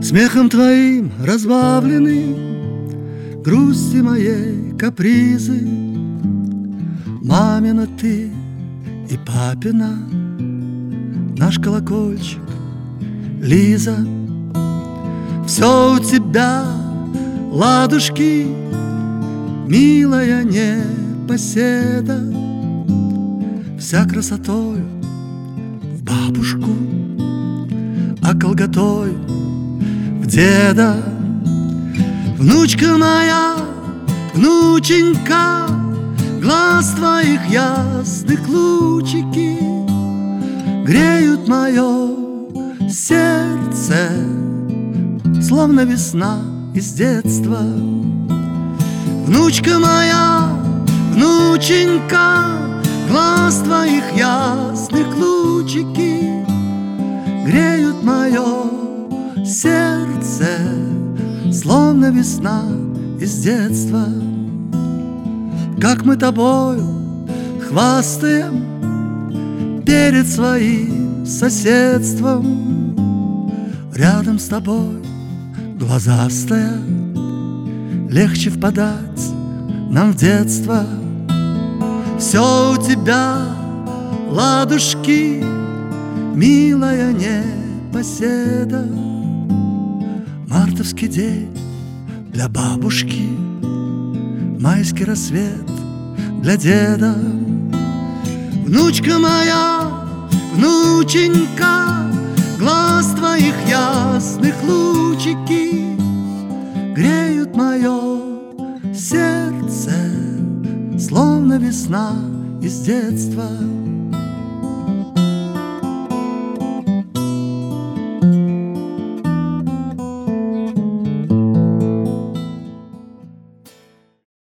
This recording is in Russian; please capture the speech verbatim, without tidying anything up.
Смехом твоим разбавлены грусти моей капризы. Мамина ты и папина, наш колокольчик, Лиза. Все у тебя ладушки, милая непоседа, вся красотою в бабушку, а колготою в деда. Внучка моя, внученька, глаз твоих ясных лучики греют мое сердце, словно весна из детства. Внучка моя, внученька, глаз твоих ясных лучики греют мое сердце, словно весна из детства. Как мы тобою хвастаем перед своим соседством, рядом с тобой, глазастая, легче впадать нам в детство. Все у тебя ладушки, милая непоседа. Мартовский день для бабушки, майский рассвет для деда. Внучка моя, внученька, глаз твоих ясных лучики греют мое сердце, словно весна из детства.